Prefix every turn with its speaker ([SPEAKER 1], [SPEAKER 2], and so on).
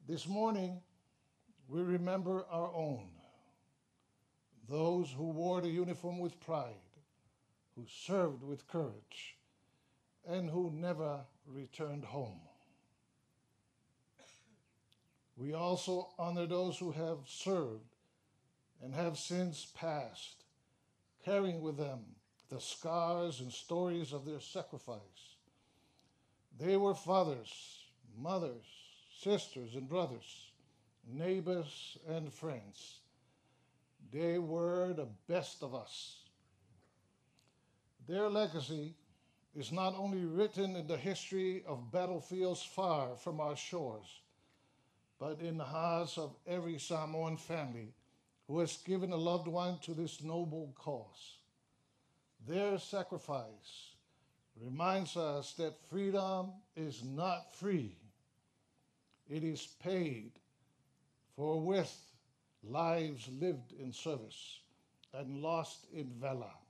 [SPEAKER 1] This morning, we remember our own, those who wore the uniform with pride, who served with courage, and who never returned home. We also honor those who have served and have since passed, carrying with them the scars and stories of their sacrifice. They were fathers, mothers, sisters and brothers, neighbors and friends. They were the best of us. Their legacy is not only written in the history of battlefields far from our shores, but in the hearts of every Samoan family who has given a loved one to this noble cause. Their sacrifice reminds us that freedom is not free. It is paid for with lives lived in service and lost in valor.